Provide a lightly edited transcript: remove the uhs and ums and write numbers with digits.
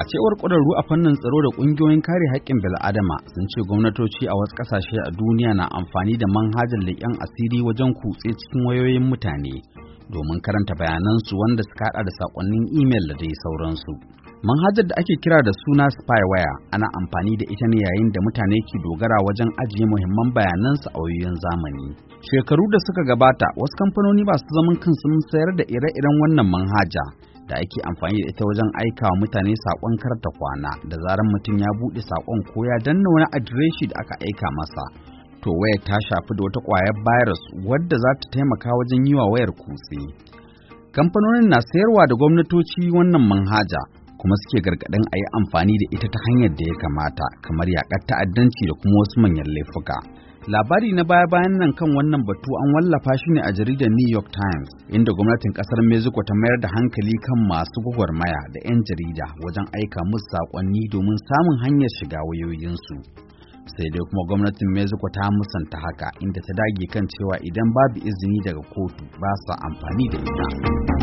A cewar ƙwararru a fannin tsaro da ƙungiyoyin kare haƙƙin bil'adama sun ce gwamnatoci a wasu ƙasashe a duniya na amfani da manhajar leƙen asiri wajen kutse cikin wayoyin mutane domin karanta bayanansu wanda suka haɗa da saƙonnin imel da dai sauransu. Manhajar da ake kira da suna spyware ana amfani da ita ne yayin da mutane ke dogara wajen ajiye muhimman bayanansu a wayoyin zamani. Shekaru da suka gabata, wasu kamfanoni masu zaman kansu sun sayar da ire-iren wannan manhaja da ake amfani da ita wajen aika wa mutane saƙon karta kwana da zarar mutum ya buɗe saƙon ko ya danna wani adireshi da aka aika masa. To wayar ta shafi da wata ƙwayar virus wadda za ta taimaka wajen yi wa wayar kutse. Kamfanonin na sayarwa da gwamnatoci wannan manhaja kuma suke gargaɗin a yi amfani da ita ta hanyar da ya kamata kamar yaƙar ta'addanci da kuma wasu manyan laifuka. Labari na baya-bayan nan kan wannan batu an wallafa shi ne a jaridar New York Times, inda gwamnatin ƙasar Mexico ta mayar da hankali kan masu gwagwarmaya da 'yan jarida wajen aika musu saƙonni domin samun hanyar shiga wayoyinsu. Sai dai kuma gwamnatin Mexico ta musanta haka, inda ta dage kan cewa idan babu izini daga kotu ba sa amfani da ita.